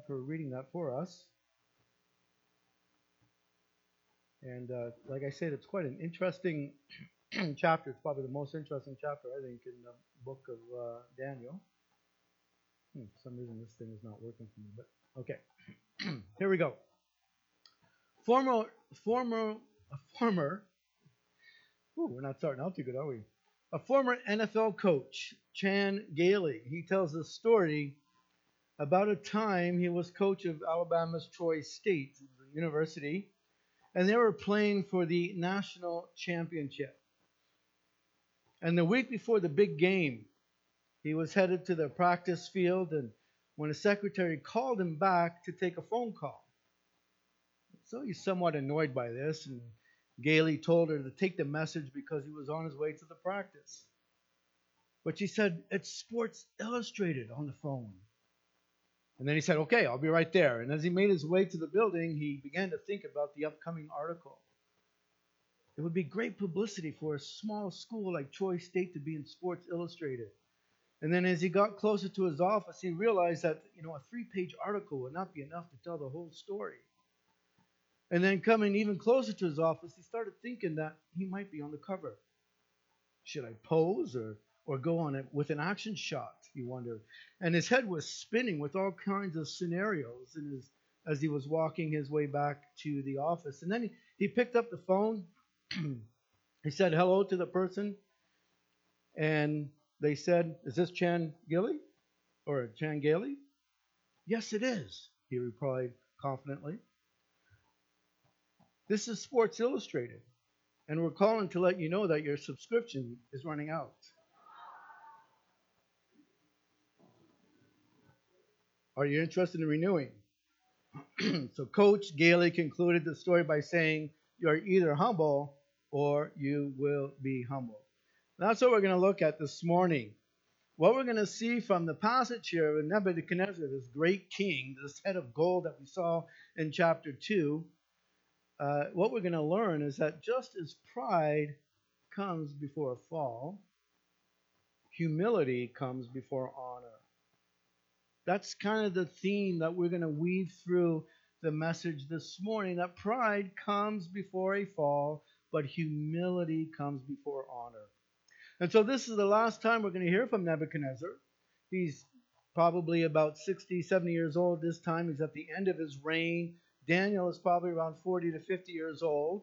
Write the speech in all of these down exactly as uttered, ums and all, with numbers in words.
for reading that for us. And uh, like I said, it's quite an interesting chapter. It's probably the most interesting chapter, I think, in the book of uh, Daniel. Hmm, for some reason, this thing is not working for me, but okay. Here we go. Former, former, a former, ooh, we're not starting out too good, are we? A former N F L coach, Chan Gailey, he tells a story about a time he was coach of Alabama's Troy State University, and they were playing for the national championship. And the week before the big game, he was headed to the practice field, and when a secretary called him back to take a phone call. So he's somewhat annoyed by this, and Gailey told her to take the message because he was on his way to the practice. But she said, "It's Sports Illustrated on the phone." And then he said, "Okay, I'll be right there." And as he made his way to the building, he began to think about the upcoming article. It would be great publicity for a small school like Troy State to be in Sports Illustrated. And then as he got closer to his office, he realized that, you know, a three-page article would not be enough to tell the whole story. And then coming even closer to his office, he started thinking that he might be on the cover. Should I pose or, or go on it with an action shot, he wondered. And his head was spinning with all kinds of scenarios in his, as he was walking his way back to the office. And then he, he picked up the phone. He said hello to the person. And they said, "Is this Chan Gailey? Or Chan Gailey?" "Yes, it is," he replied confidently. "This is Sports Illustrated, and we're calling to let you know that your subscription is running out." "Are you interested in renewing?" So Coach Gailey concluded the story by saying, "You're either humble or you will be humbled." That's what we're going to look at this morning. What we're going to see from the passage here of Nebuchadnezzar, this great king, this head of gold that we saw in chapter two, uh, what we're going to learn is that just as pride comes before a fall, humility comes before honor. That's kind of the theme that we're going to weave through the message this morning, that pride comes before a fall, but humility comes before honor. And so this is the last time we're going to hear from Nebuchadnezzar. He's probably about sixty, seventy years old this time. He's at the end of his reign. Daniel is probably around forty to fifty years old.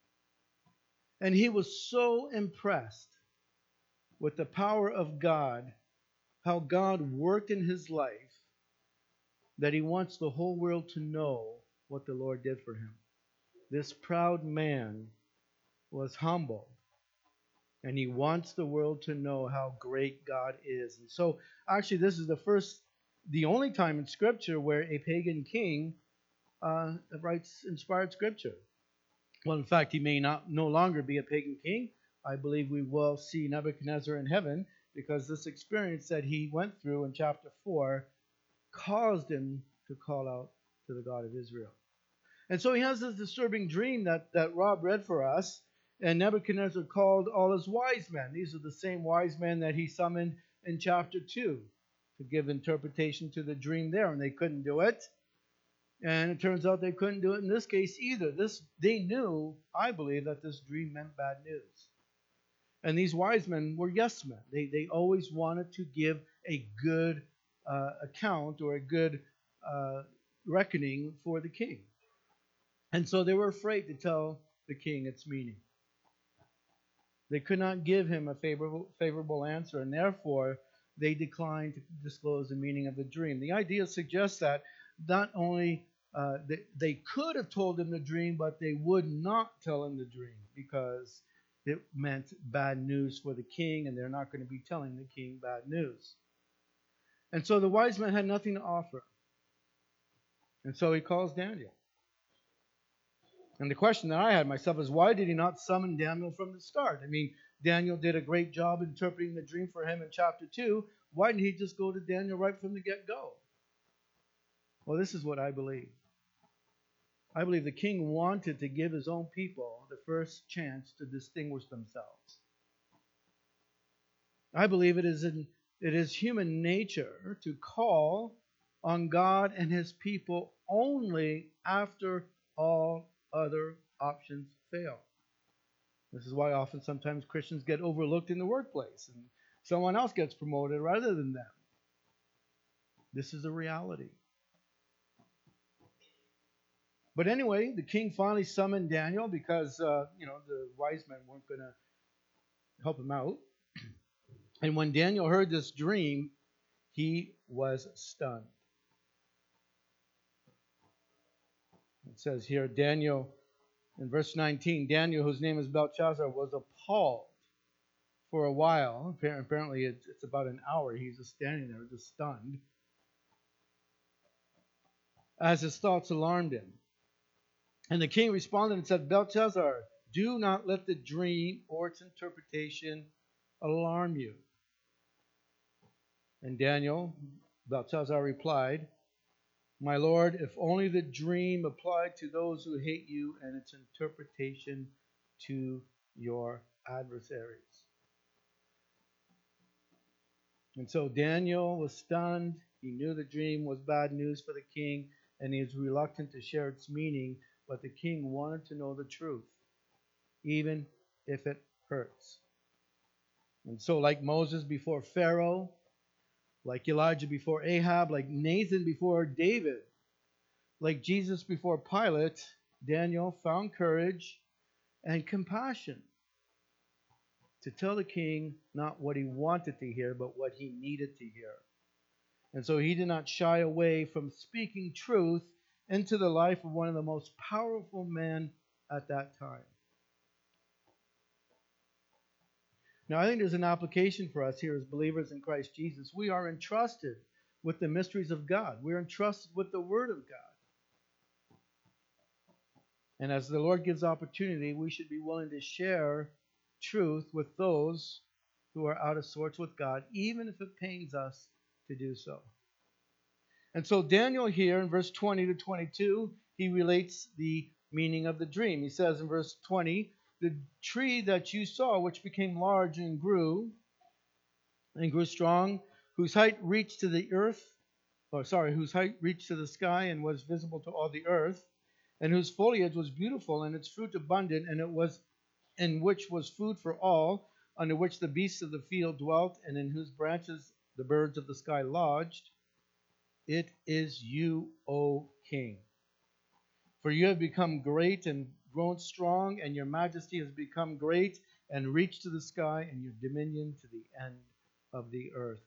And he was so impressed with the power of God, how God worked in his life, that he wants the whole world to know what the Lord did for him. This proud man was humble, and he wants the world to know how great God is. And so, actually, this is the first, the only time in Scripture where a pagan king uh, writes inspired Scripture. Well, in fact, he may not no longer be a pagan king. I believe we will see Nebuchadnezzar in heaven, because this experience that he went through in chapter four caused him to call out to the God of Israel. And so he has this disturbing dream that, that Rob read for us. And Nebuchadnezzar called all his wise men. These are the same wise men that he summoned in chapter two to give interpretation to the dream there. And they couldn't do it. And it turns out they couldn't do it in this case either. This they knew, I believe, that this dream meant bad news. And these wise men were yes men. They, they always wanted to give a good uh, account or a good uh, reckoning for the king. And so they were afraid to tell the king its meaning. They could not give him a favorable, favorable answer, and therefore they declined to disclose the meaning of the dream. The idea suggests that not only uh, they, they could have told him the dream, but they would not tell him the dream because it meant bad news for the king, and they're not going to be telling the king bad news. And so the wise men had nothing to offer. And so he calls Daniel. And the question that I had myself is, why did he not summon Daniel from the start? I mean, Daniel did a great job interpreting the dream for him in chapter two. Why didn't he just go to Daniel right from the get-go? Well, this is what I believe. I believe the king wanted to give his own people the first chance to distinguish themselves. I believe it is in, it is human nature to call on God and his people only after all other options fail. This is why often sometimes Christians get overlooked in the workplace and someone else gets promoted rather than them. This is a reality. But anyway, the king finally summoned Daniel because, uh, you know, the wise men weren't going to help him out. And when Daniel heard this dream, he was stunned. It says here, Daniel, in verse nineteen, Daniel, whose name is Belshazzar, was appalled for a while. Apparently, it's about an hour. He's just standing there, just stunned, as his thoughts alarmed him. And the king responded and said, Belshazzar, do not let the dream or its interpretation alarm you. And Daniel, Belshazzar replied, my lord, if only the dream applied to those who hate you and its interpretation to your adversaries. And so Daniel was stunned. He knew the dream was bad news for the king, and he was reluctant to share its meaning, but the king wanted to know the truth, even if it hurts. And so, like Moses before Pharaoh, like Elijah before Ahab, like Nathan before David, like Jesus before Pilate, Daniel found courage and compassion to tell the king not what he wanted to hear, but what he needed to hear. And so he did not shy away from speaking truth into the life of one of the most powerful men at that time. Now, I think there's an application for us here as believers in Christ Jesus. We are entrusted with the mysteries of God. We're entrusted with the Word of God. And as the Lord gives opportunity, we should be willing to share truth with those who are out of sorts with God, even if it pains us to do so. And so Daniel here in verse twenty to twenty-two, he relates the meaning of the dream. He says in verse twenty, the tree that you saw, which became large and grew, and grew strong, whose height reached to the earth, or sorry, whose height reached to the sky and was visible to all the earth, and whose foliage was beautiful and its fruit abundant, and it was in which was food for all, under which the beasts of the field dwelt, and in whose branches the birds of the sky lodged. It is you, O king. For you have become great and grown strong, and your majesty has become great and reached to the sky, and your dominion to the end of the earth.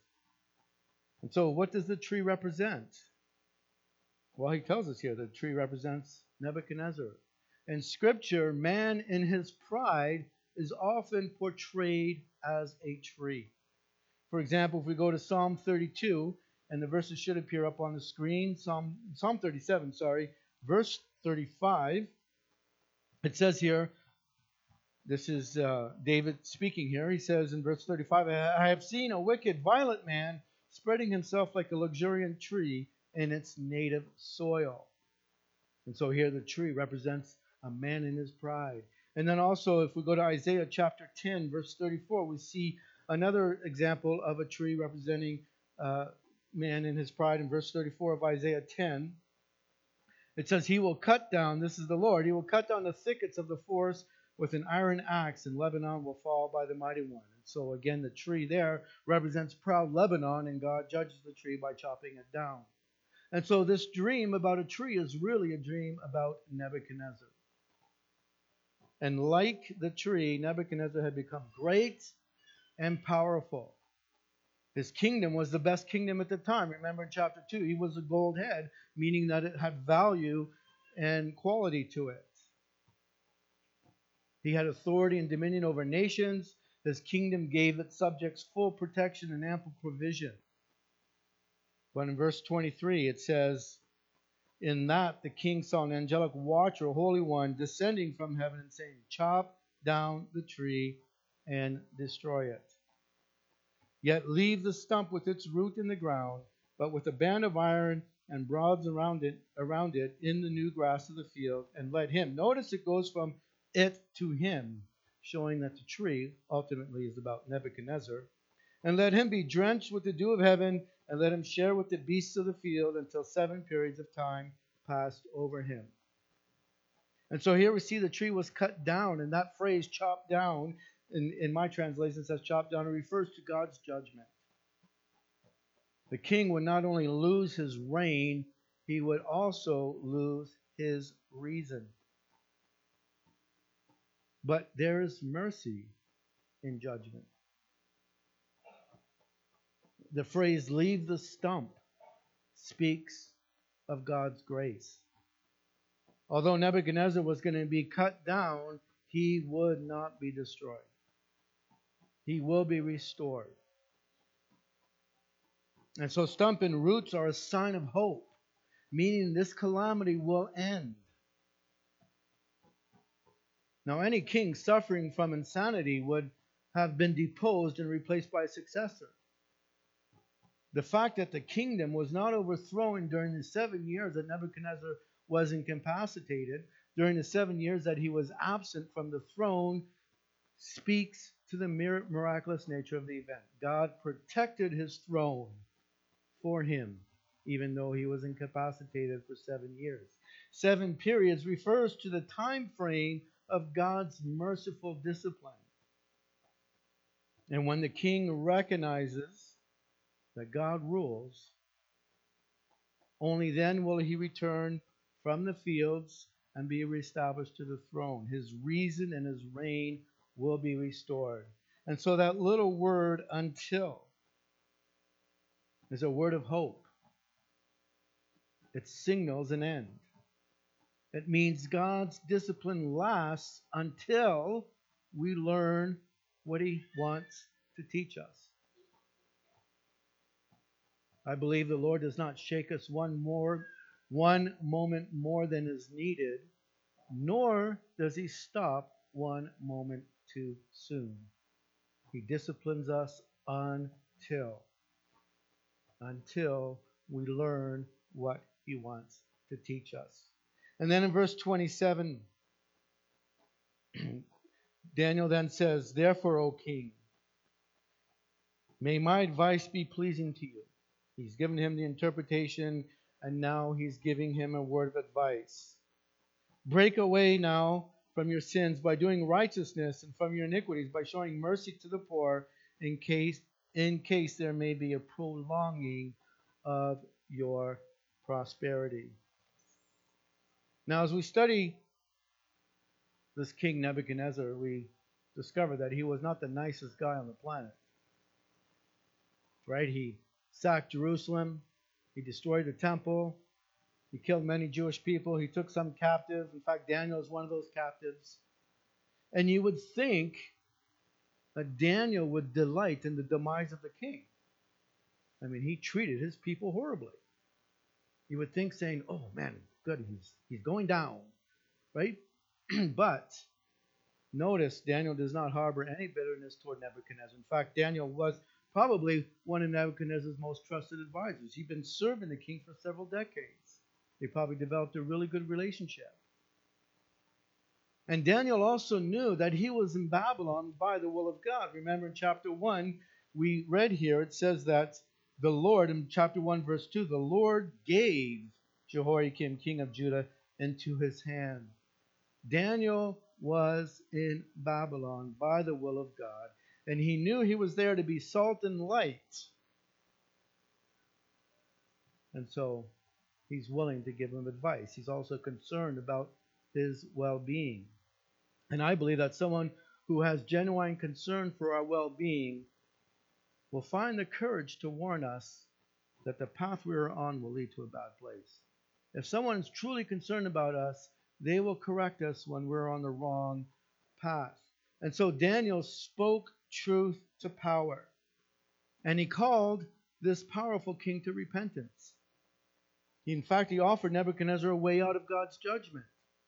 And so what does the tree represent? Well, he tells us here the tree represents Nebuchadnezzar. In Scripture, man in his pride is often portrayed as a tree. For example, if we go to Psalm thirty-two, and the verses should appear up on the screen, Psalm, Psalm thirty-seven, sorry, verse thirty-five, it says here, this is uh, David speaking here, he says in verse thirty-five, I have seen a wicked, violent man spreading himself like a luxuriant tree in its native soil. And so here the tree represents a man in his pride. And then also if we go to Isaiah chapter ten, verse thirty-four, we see another example of a tree representing uh, man in his pride. In verse thirty-four of Isaiah ten, it says, he will cut down, this is the Lord, he will cut down the thickets of the forest with an iron axe, and Lebanon will fall by the mighty one. And so again, the tree there represents proud Lebanon, and God judges the tree by chopping it down. And so this dream about a tree is really a dream about Nebuchadnezzar. And like the tree, Nebuchadnezzar had become great and powerful. His kingdom was the best kingdom at the time. Remember in chapter two, he was a gold head, meaning that it had value and quality to it. He had authority and dominion over nations. His kingdom gave its subjects full protection and ample provision. But in verse twenty-three, it says, in that the king saw an angelic watcher, a holy one, descending from heaven and saying, chop down the tree and destroy it. Yet leave the stump with its root in the ground, but with a band of iron and rods around it, around it in the new grass of the field, and let him. Notice it goes from it to him, showing that the tree ultimately is about Nebuchadnezzar. And let him be drenched with the dew of heaven and let him share with the beasts of the field until seven periods of time passed over him. And so here we see the tree was cut down, and that phrase chopped down, in, in my translation says chopped down, it refers to God's judgment. The king would not only lose his reign, he would also lose his reason. But there is mercy in judgment. The phrase leave the stump speaks of God's grace. Although Nebuchadnezzar was going to be cut down, he would not be destroyed. He will be restored. And so stump and roots are a sign of hope, meaning this calamity will end. Now, any king suffering from insanity would have been deposed and replaced by a successor. The fact that the kingdom was not overthrown during the seven years that Nebuchadnezzar was incapacitated, during the seven years that he was absent from the throne, speaks to the miraculous nature of the event. God protected his throne for him, even though he was incapacitated for seven years. Seven periods refers to the time frame of God's merciful discipline. And when the king recognizes that God rules, only then will he return from the fields and be reestablished to the throne. His reason and his reign will be restored. And so that little word, until, is a word of hope. It signals an end. It means God's discipline lasts until we learn what he wants to teach us. I believe the Lord does not shake us one more, one moment more than is needed, nor does he stop one moment too soon. He disciplines us until, until we learn what he wants to teach us. And then in verse twenty-seven, Daniel then says, "Therefore, O king, may my advice be pleasing to you." He's given him the interpretation, and now he's giving him a word of advice. "Break away now from your sins by doing righteousness, and from your iniquities by showing mercy to the poor, in case in case there may be a prolonging of your prosperity." Now, as we study this King Nebuchadnezzar, we discover that he was not the nicest guy on the planet. Right? He sacked Jerusalem. He destroyed the temple. He killed many Jewish people. He took some captive. In fact, Daniel is one of those captives. And you would think that Daniel would delight in the demise of the king. I mean, he treated his people horribly. You would think saying, "Oh man, good, he's he's going down," right? But notice Daniel does not harbor any bitterness toward Nebuchadnezzar. In fact, Daniel was probably one of Nebuchadnezzar's most trusted advisors. He'd been serving the king for several decades. They probably developed a really good relationship. And Daniel also knew that he was in Babylon by the will of God. Remember in chapter one, we read here, it says that the Lord, in chapter one, verse two, the Lord gave Jehoiakim, king of Judah, into his hand. Daniel was in Babylon by the will of God, and he knew he was there to be salt and light. And so he's willing to give him advice. He's also concerned about his well-being. And I believe that someone who has genuine concern for our well-being will find the courage to warn us that the path we are on will lead to a bad place. If someone is truly concerned about us, they will correct us when we're on the wrong path. And so Daniel spoke truth to power. And he called this powerful king to repentance. In fact, he offered Nebuchadnezzar a way out of God's judgment.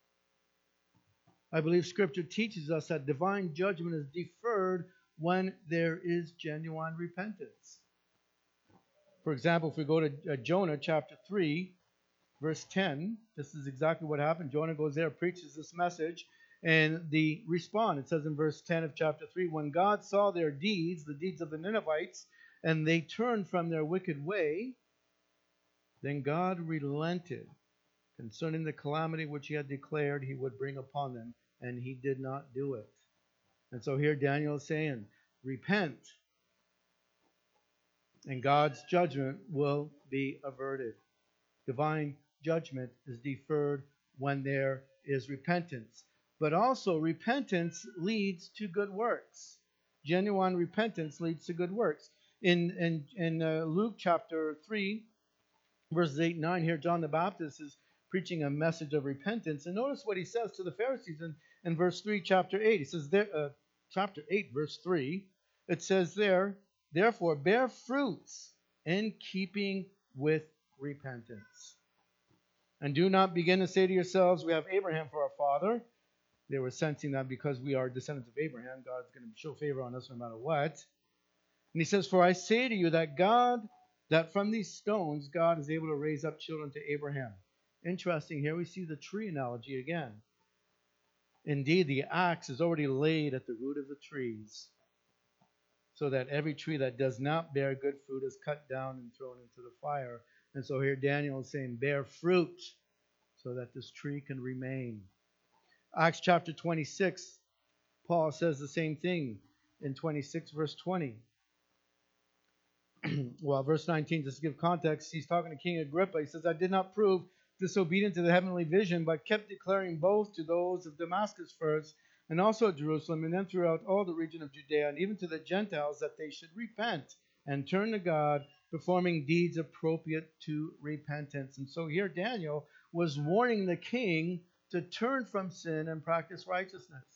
I believe Scripture teaches us that divine judgment is deferred when there is genuine repentance. For example, if we go to Jonah chapter three, verse ten, this is exactly what happened. Jonah goes there, preaches this message, and the respond, it says in verse ten of chapter three, "When God saw their deeds, the deeds of the Ninevites, and they turned from their wicked way, then God relented concerning the calamity which he had declared he would bring upon them, and he did not do it. And so here Daniel is saying, repent, and God's judgment will be averted. Divine judgment is deferred when there is repentance. But also, repentance leads to good works. Genuine repentance leads to good works. In, in, in uh, Luke chapter three, verses eight and nine, here John the Baptist is preaching a message of repentance. And notice what he says to the Pharisees in, in verse three, chapter eight. He says there, uh, chapter eight, verse three, it says there, therefore bear fruits in keeping with repentance. And do not begin to say to yourselves, we have Abraham for our father. They were sensing that because we are descendants of Abraham, God's going to show favor on us no matter what. And he says, for I say to you that God, that from these stones, God is able to raise up children to Abraham. Interesting, here we see the tree analogy again. Indeed, the axe is already laid at the root of the trees, so that every tree that does not bear good fruit is cut down and thrown into the fire. And so here Daniel is saying, bear fruit, so that this tree can remain. Acts chapter twenty-six, Paul says the same thing in twenty-six, verse twenty. Well, verse nineteen, just to give context, he's talking to King Agrippa. He says, I did not prove disobedient to the heavenly vision, but kept declaring both to those of Damascus first, and also at Jerusalem, and then throughout all the region of Judea, and even to the Gentiles, that they should repent and turn to God, performing deeds appropriate to repentance. And so here Daniel was warning the king to turn from sin and practice righteousness.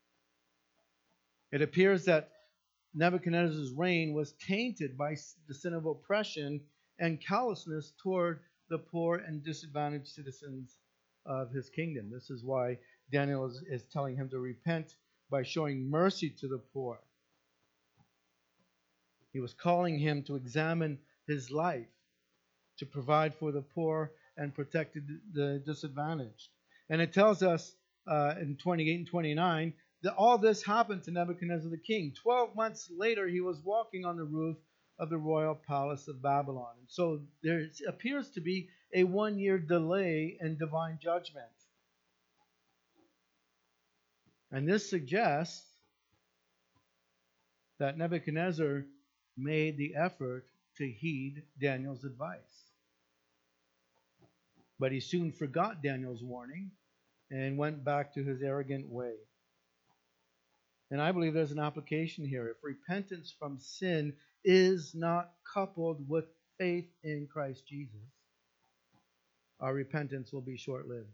It appears that Nebuchadnezzar's reign was tainted by the sin of oppression and callousness toward the poor and disadvantaged citizens of his kingdom. This is why Daniel is, is telling him to repent by showing mercy to the poor. He was calling him to examine his life, to provide for the poor and protect the disadvantaged. And it tells us uh, in twenty-eight and twenty-nine that all this happened to Nebuchadnezzar the king. Twelve months later, he was walking on the roof of the royal palace of Babylon. And so there appears to be a one-year delay in divine judgment. And this suggests that Nebuchadnezzar made the effort to heed Daniel's advice. But he soon forgot Daniel's warning and went back to his arrogant way. And I believe there's an application here. If repentance from sin is not coupled with faith in Christ Jesus, our repentance will be short-lived.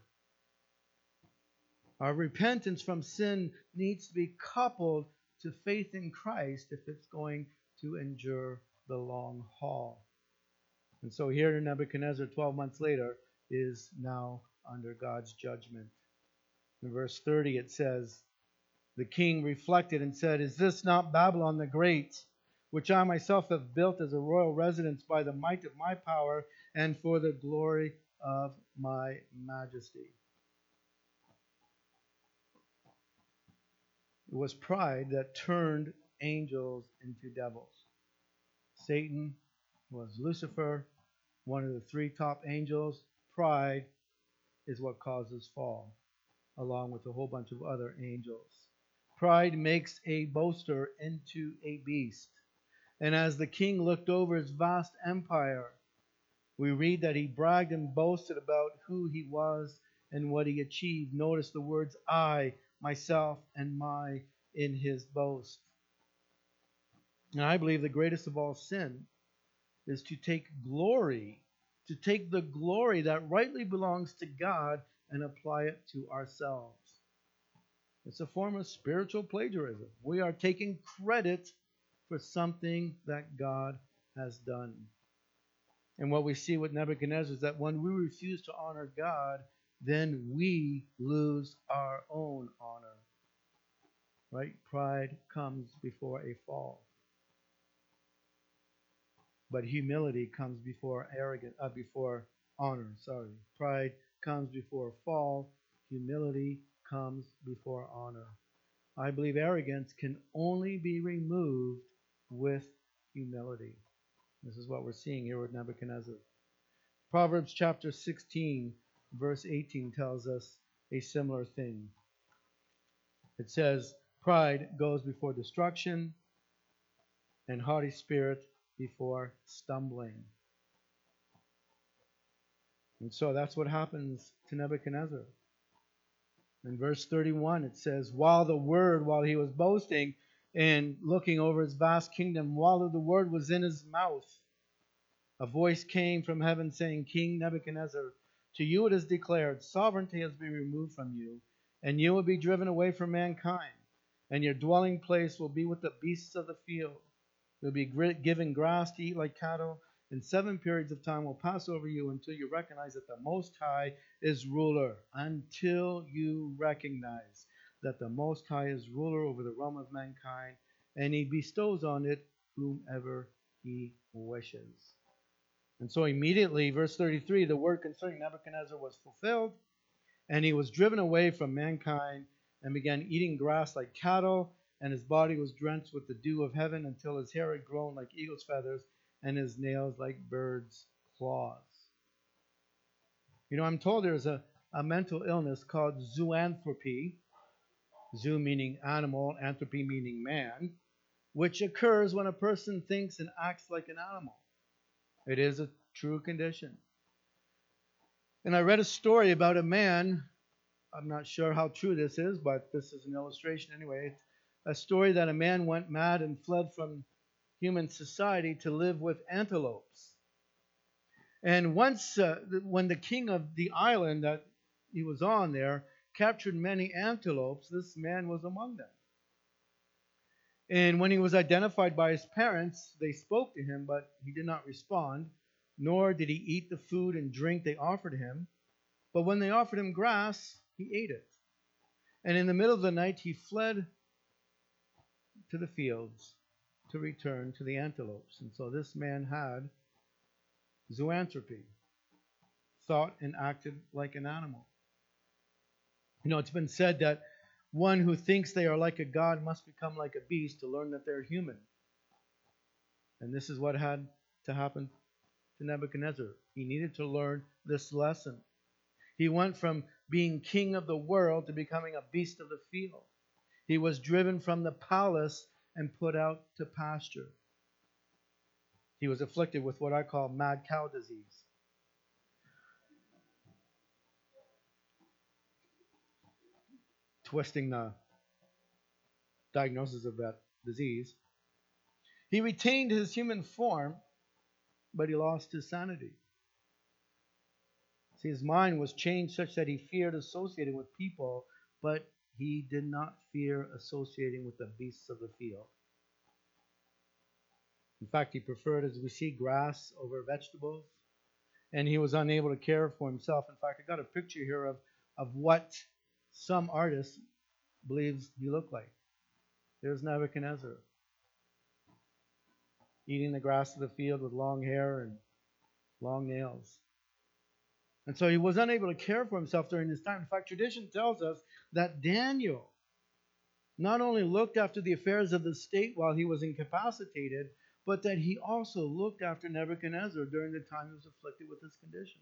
Our repentance from sin needs to be coupled to faith in Christ if it's going to endure the long haul. And so here Nebuchadnezzar, twelve months later, is now under God's judgment. In verse thirty it says, the king reflected and said, is this not Babylon the Great, which I myself have built as a royal residence by the might of my power and for the glory of my majesty? It was pride that turned angels into devils. Satan was Lucifer, one of the three top angels. Pride is what causes fall, along with a whole bunch of other angels. Pride makes a boaster into a beast. And as the king looked over his vast empire, we read that he bragged and boasted about who he was and what he achieved. Notice the words I, myself, and my in his boast. And I believe the greatest of all sin is to take glory, to take the glory that rightly belongs to God and apply it to ourselves. It's a form of spiritual plagiarism. We are taking credit for something that God has done. And what we see with Nebuchadnezzar is that when we refuse to honor God, then we lose our own honor. Right? Pride comes before a fall. But humility comes before arrogance, uh, before honor. Sorry. Pride comes before fall. Humility comes before honor. I believe arrogance can only be removed with humility. This is what we're seeing here with Nebuchadnezzar. Proverbs chapter sixteen, verse eighteen tells us a similar thing. It says, pride goes before destruction, and haughty spirit before stumbling. And so that's what happens to Nebuchadnezzar. In verse thirty-one, it says, while the word, while he was boasting and looking over his vast kingdom, while the word was in his mouth, a voice came from heaven saying, King Nebuchadnezzar, to you it is declared, sovereignty has been removed from you, and you will be driven away from mankind, and your dwelling place will be with the beasts of the field. You'll be given grass to eat like cattle, and seven periods of time will pass over you until you recognize that the Most High is ruler. Until you recognize that the Most High is ruler over the realm of mankind, and he bestows on it whomever he wishes. And so immediately, verse thirty-three, the word concerning Nebuchadnezzar was fulfilled, and he was driven away from mankind and began eating grass like cattle, and his body was drenched with the dew of heaven until his hair had grown like eagle's feathers and his nails like birds' claws. You know, I'm told there's a, a mental illness called zoanthropy, zoo meaning animal, anthropy meaning man, which occurs when a person thinks and acts like an animal. It is a true condition. And I read a story about a man. I'm not sure how true this is, but this is an illustration anyway. It's a story that a man went mad and fled from human society to live with antelopes. And once, uh, when the king of the island that he was on there captured many antelopes, this man was among them. And when he was identified by his parents, they spoke to him, but he did not respond, nor did he eat the food and drink they offered him. But when they offered him grass, he ate it. And in the middle of the night, he fled to the fields to return to the antelopes. And so this man had zoanthropy, thought and acted like an animal. You know, it's been said that one who thinks they are like a god must become like a beast to learn that they're human. And this is what had to happen to Nebuchadnezzar. He needed to learn this lesson. He went from being king of the world to becoming a beast of the field. He was driven from the palace and put out to pasture. He was afflicted with what I call mad cow disease. Twisting the diagnosis of that disease. He retained his human form, but he lost his sanity. See, his mind was changed such that he feared associating with people, but he did not fear associating with the beasts of the field. In fact, he preferred, as we see, grass over vegetables, and he was unable to care for himself. In fact, I got a picture here of, of what some artist believes he looked like. There's Nebuchadnezzar, eating the grass of the field with long hair and long nails. And so he was unable to care for himself during this time. In fact, tradition tells us that Daniel not only looked after the affairs of the state while he was incapacitated, but that he also looked after Nebuchadnezzar during the time he was afflicted with this condition.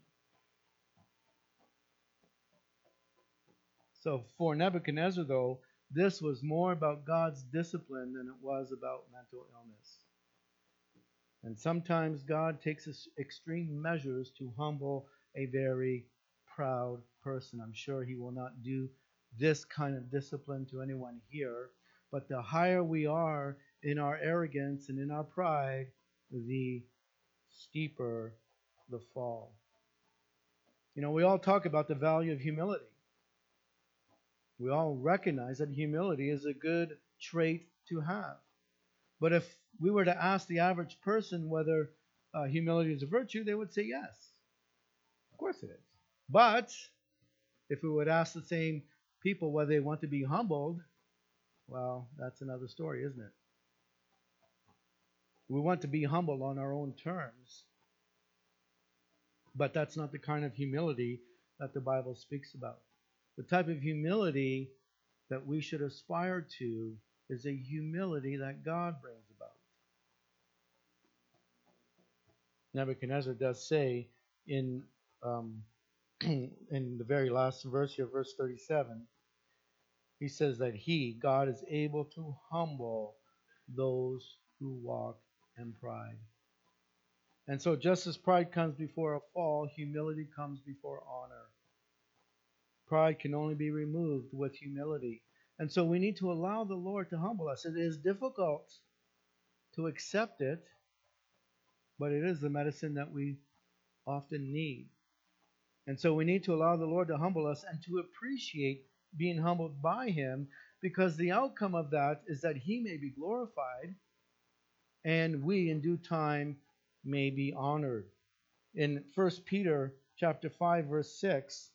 So for Nebuchadnezzar, though, this was more about God's discipline than it was about mental illness. And sometimes God takes extreme measures to humble a very proud person. I'm sure he will not do this kind of discipline to anyone here. But the higher we are in our arrogance and in our pride, the steeper the fall. You know, we all talk about the value of humility. We all recognize that humility is a good trait to have. But if we were to ask the average person whether uh, humility is a virtue, they would say yes. Of course it is. But if we would ask the same people whether they want to be humbled, well, that's another story, isn't it? We want to be humble on our own terms, but that's not the kind of humility that the Bible speaks about. The type of humility that we should aspire to is a humility that God brings about. Nebuchadnezzar does say in um, in the very last verse here, verse thirty-seven, he says that he, God, is able to humble those who walk in pride. And so just as pride comes before a fall, humility comes before honor. Pride can only be removed with humility. And so we need to allow the Lord to humble us. It is difficult to accept it, but it is the medicine that we often need. And so we need to allow the Lord to humble us and to appreciate being humbled by Him, because the outcome of that is that He may be glorified and we in due time may be honored. In First Peter chapter five, verse six,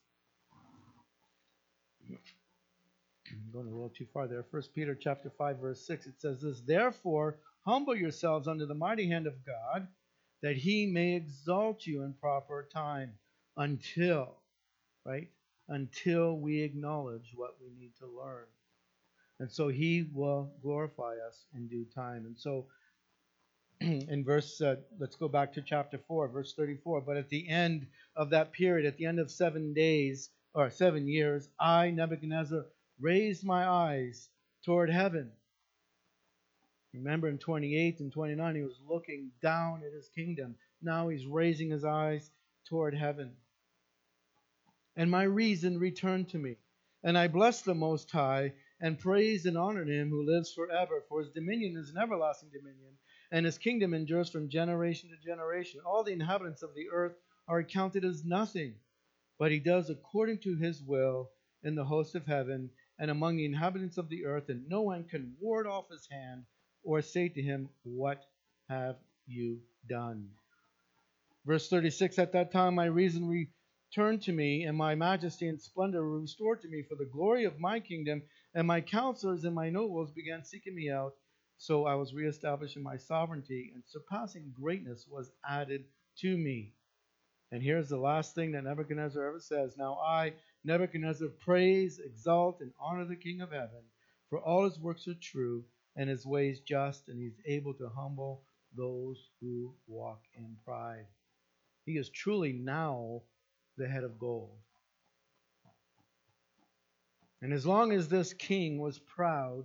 I'm going a little too far there. First Peter chapter five, verse six, it says this: Therefore, humble yourselves under the mighty hand of God, that He may exalt you in proper time, until, right? Until we acknowledge what we need to learn. And so He will glorify us in due time. And so in verse, uh, let's go back to chapter four, verse thirty-four. But at the end of that period, at the end of seven days, or seven years, I, Nebuchadnezzar, raised my eyes toward heaven. Remember in twenty-eight and twenty-nine, he was looking down at his kingdom. Now he's raising his eyes toward heaven. And my reason returned to me. And I blessed the Most High, and praised and honored Him who lives forever. For His dominion is an everlasting dominion, and His kingdom endures from generation to generation. All the inhabitants of the earth are accounted as nothing, but He does according to His will in the host of heaven and among the inhabitants of the earth, and no one can ward off His hand or say to Him, What have you done? Verse thirty-six, At that time my reason returned to me, and my majesty and splendor were restored to me for the glory of my kingdom, and my counselors and my nobles began seeking me out. So I was reestablished in my sovereignty, and surpassing greatness was added to me. And here's the last thing that Nebuchadnezzar ever says. Now I, Nebuchadnezzar, praise, exalt, and honor the King of heaven, for all His works are true, and His ways just, and He's able to humble those who walk in pride. He is truly now the head of gold. And as long as this king was proud,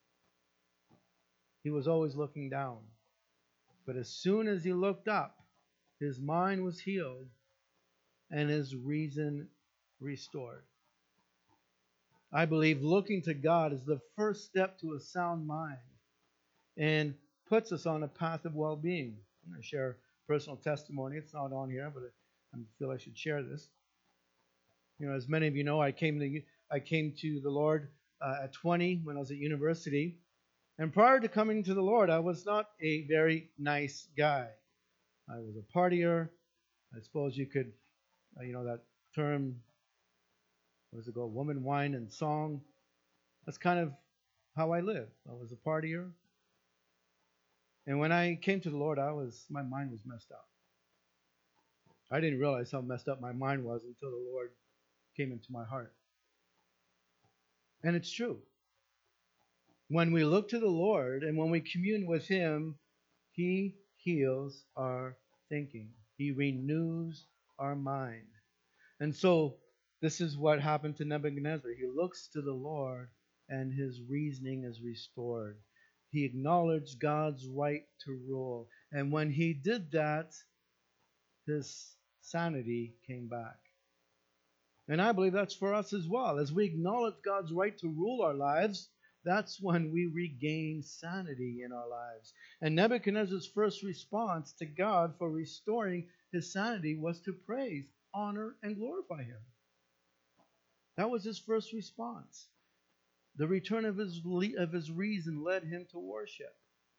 he was always looking down. But as soon as he looked up, his mind was healed and his reason restored. I believe looking to God is the first step to a sound mind and puts us on a path of well-being. I'm going to share personal testimony. It's not on here, but I feel I should share this. You know, as many of you know, I came to I came to the Lord uh, at twenty when I was at university. And prior to coming to the Lord, I was not a very nice guy. I was a partier. I suppose you could, uh, you know, that term, what does it called? Woman, wine, and song. That's kind of how I lived. I was a partier. And when I came to the Lord, I was my mind was messed up. I didn't realize how messed up my mind was until the Lord came into my heart. And it's true. When we look to the Lord and when we commune with Him, He heals our thinking. He renews our mind. And so this is what happened to Nebuchadnezzar. He looks to the Lord and his reasoning is restored. He acknowledged God's right to rule. And when he did that, his sanity came back. And I believe that's for us as well. As we acknowledge God's right to rule our lives, that's when we regain sanity in our lives. And Nebuchadnezzar's first response to God for restoring his sanity was to praise, honor, and glorify Him. That was his first response. The return of his, of his reason led him to worship.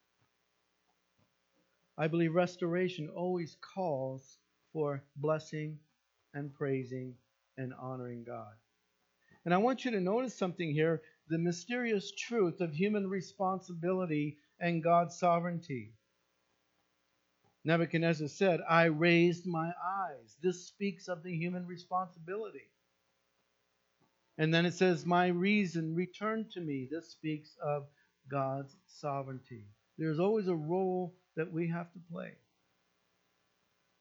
I believe restoration always calls for blessing and praising and honoring God. And I want you to notice something here, the mysterious truth of human responsibility and God's sovereignty. Nebuchadnezzar said, I raised my eyes. This speaks of the human responsibility. And then it says, my reason returned to me. This speaks of God's sovereignty. There's always a role that we have to play.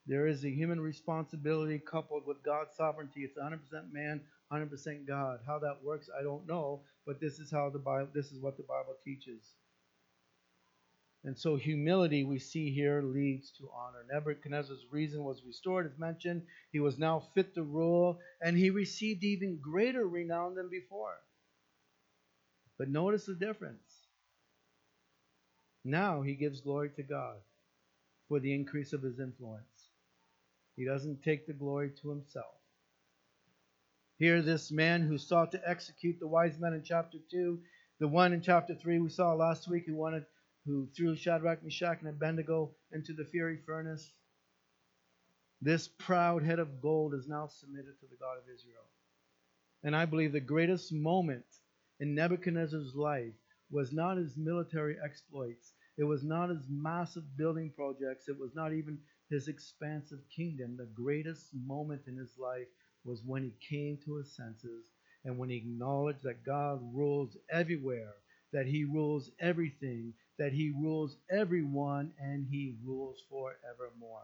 There is a human responsibility coupled with God's sovereignty. It's one hundred percent man, one hundred percent God. How that works, I don't know, but this is how the Bible, this is what the Bible teaches. And so humility, we see here, leads to honor. Nebuchadnezzar's reason was restored, as mentioned. He was now fit to rule, and he received even greater renown than before. But notice the difference. Now he gives glory to God for the increase of his influence. He doesn't take the glory to himself. Here, this man who sought to execute the wise men in chapter two, the one in chapter three we saw last week who wanted who threw Shadrach, Meshach, and Abednego into the fiery furnace. This proud head of gold is now submitted to the God of Israel. And I believe the greatest moment in Nebuchadnezzar's life was not his military exploits. It was not his massive building projects. It was not even his expansive kingdom. The greatest moment in his life was when he came to his senses and when he acknowledged that God rules everywhere, that he rules everything, that he rules everyone, and he rules forevermore.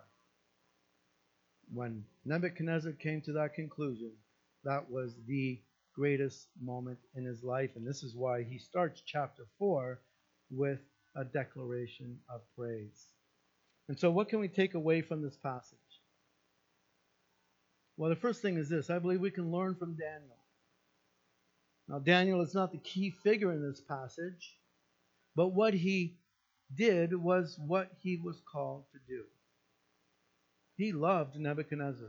When Nebuchadnezzar came to that conclusion, that was the greatest moment in his life. And this is why he starts chapter four with a declaration of praise. And so what can we take away from this passage? Well, the first thing is this. I believe we can learn from Daniel. Now, Daniel is not the key figure in this passage, but what he did was what he was called to do. He loved Nebuchadnezzar.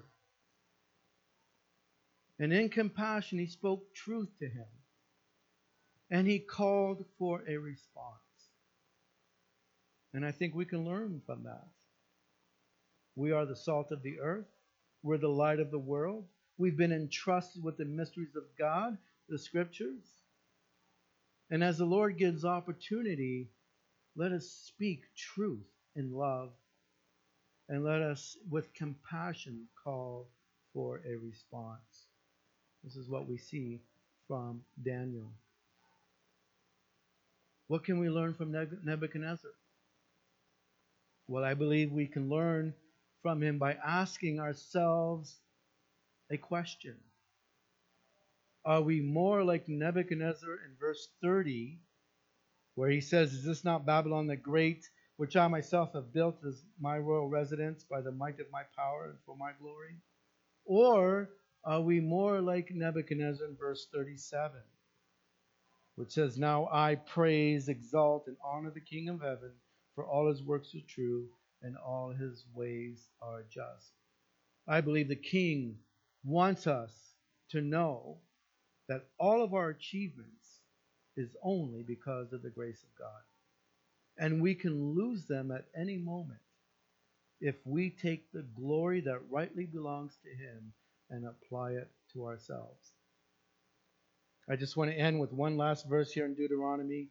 And in compassion, he spoke truth to him. And he called for a response. And I think we can learn from that. We are the salt of the earth. We're the light of the world. We've been entrusted with the mysteries of God, the Scriptures. And as the Lord gives opportunity, let us speak truth in love. And let us, with compassion, call for a response. This is what we see from Daniel. What can we learn from Nebuchadnezzar? Well, I believe we can learn from him by asking ourselves a question. Are we more like Nebuchadnezzar in verse thirty, where he says, "Is this not Babylon the Great, which I myself have built as my royal residence by the might of my power and for my glory"? Or are we more like Nebuchadnezzar in verse thirty-seven, which says, "Now I praise, exalt, and honor the King of heaven, for all his works are true, and all his ways are just"? I believe the King wants us to know that all of our achievements is only because of the grace of God. And we can lose them at any moment if we take the glory that rightly belongs to him and apply it to ourselves. I just want to end with one last verse here in Deuteronomy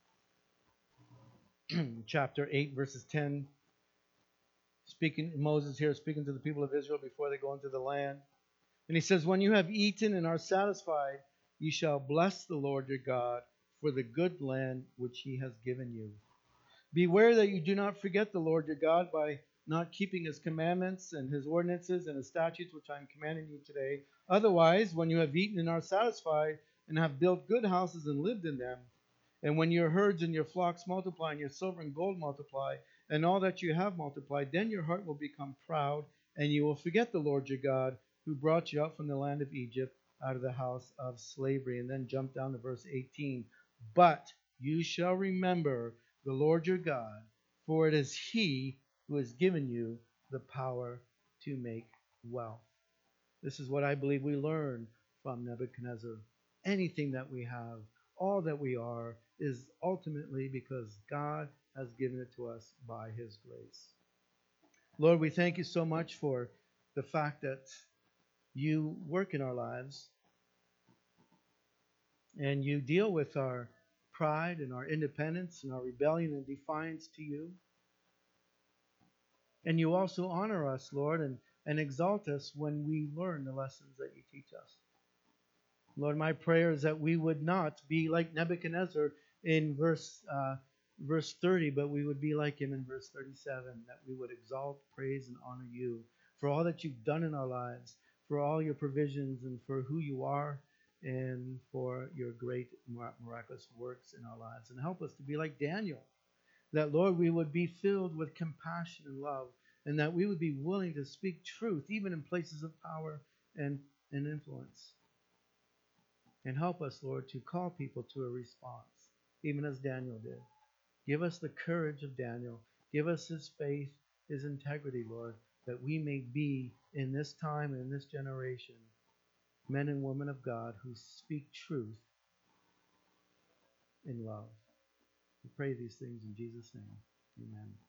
chapter eight, verses ten. Speaking, Moses here speaking to the people of Israel before they go into the land. And he says, "When you have eaten and are satisfied, you shall bless the Lord your God for the good land which he has given you. Beware that you do not forget the Lord your God by not keeping his commandments and his ordinances and his statutes which I am commanding you today. Otherwise, when you have eaten and are satisfied and have built good houses and lived in them, and when your herds and your flocks multiply and your silver and gold multiply, and all that you have multiplied, then your heart will become proud, and you will forget the Lord your God, who brought you out from the land of Egypt, out of the house of slavery." And then jump down to verse eighteen. "But you shall remember the Lord your God, for it is he who has given you the power to make wealth." This is what I believe we learn from Nebuchadnezzar. Anything that we have, all that we are, is ultimately because God has given it to us by his grace. Lord, we thank you so much for the fact that you work in our lives and you deal with our pride and our independence and our rebellion and defiance to you. And you also honor us, Lord, and, and exalt us when we learn the lessons that you teach us. Lord, my prayer is that we would not be like Nebuchadnezzar in verse uh, verse thirty, but we would be like him in verse thirty-seven, that we would exalt, praise, and honor you for all that you've done in our lives, for all your provisions, and for who you are, and for your great miraculous works in our lives. And help us to be like Daniel, that, Lord, we would be filled with compassion and love, and that we would be willing to speak truth, even in places of power and, and influence. And help us, Lord, to call people to a response, even as Daniel did. Give us the courage of Daniel. Give us his faith, his integrity, Lord, that we may be in this time and in this generation men and women of God who speak truth in love. We pray these things in Jesus' name. Amen.